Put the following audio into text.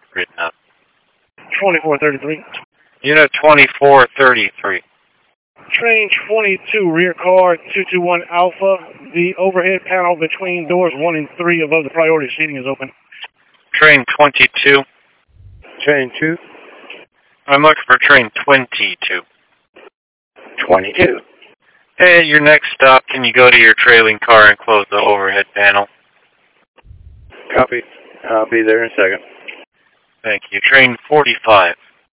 written up? 2433. Unit 2433. Train 22, rear car 221 Alpha. The overhead panel between doors 1 and 3 above the priority seating is open. Train 22. Train 2. I'm looking for train 22. 22. Hey, at your next stop, can you go to your trailing car and close the overhead panel? Copy. I'll be there in a second. Thank you. Train 45.